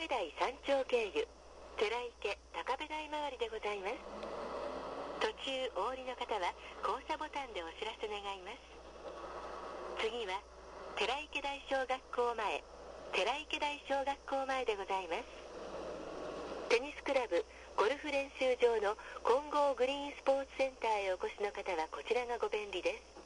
池台山頂経由寺池高部台回りでございます。途中お降りの方は降車ボタンでお知らせ願います。次は寺池台小学校前、寺池台小学校前でございます。テニスクラブゴルフ練習場の金剛グリーンスポーツセンターへお越しの方はこちらがご便利です。